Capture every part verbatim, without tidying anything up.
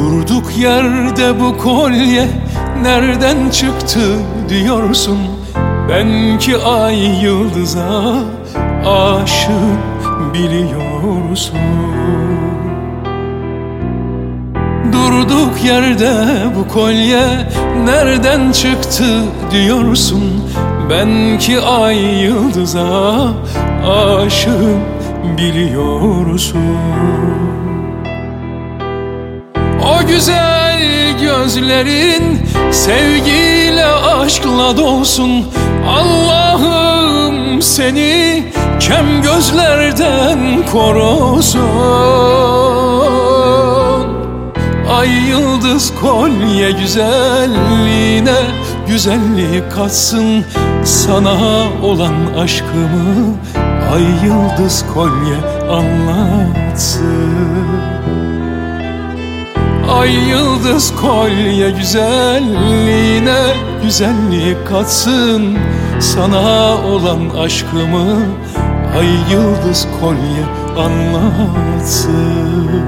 Durduk yerde bu kolye nereden çıktı diyorsun? Ben ki ay yıldıza aşığım biliyorsun. Durduk yerde bu kolye nereden çıktı diyorsun? Ben ki ay yıldıza aşığım biliyorsun. O güzel gözlerin sevgiyle aşkla dolsun. Allah'ım seni kem gözlerden korusun. Ay yıldız kolye güzelliğine güzellik katsın. Sana olan aşkımı ay yıldız kolye anlatsın. Ay yıldız kolye güzelliğine güzellik katsın. Sana olan aşkımı ay yıldız kolye anlatsın.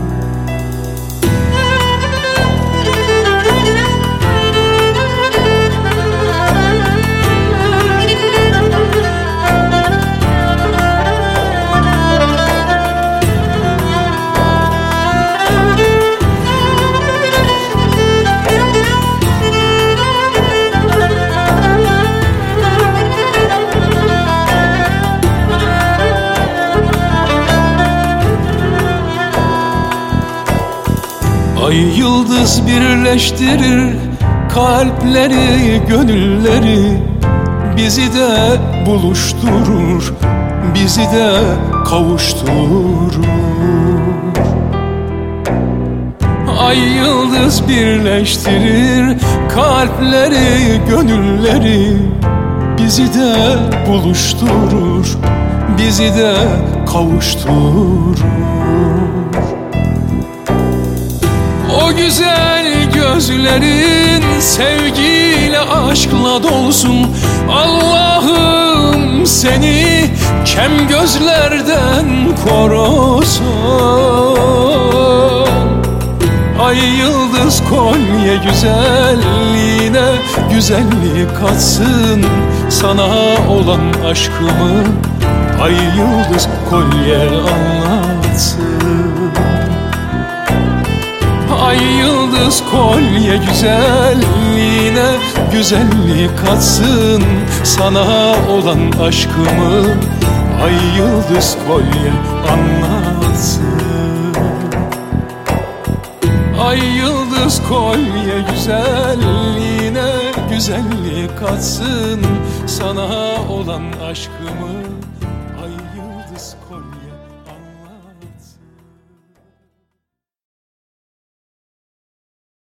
Ay yıldız birleştirir kalpleri, gönülleri. Bizi de buluşturur, bizi de kavuşturur. Ay yıldız birleştirir kalpleri, gönülleri. Bizi de buluşturur, bizi de kavuşturur. O güzel gözlerin sevgiyle aşkla dolsun. Allah'ım seni kem gözlerden korusun. Ay yıldız kolye güzelliğine güzellik katsın. Sana olan aşkımı ay yıldız kolye anlatsın. Ay yıldız kolye güzelliğine güzellik katsın. Sana olan aşkımı ay yıldız kolye anlatsın. Ay yıldız kolye güzelliğine güzellik katsın. Sana olan aşkımı ay yıldız kolye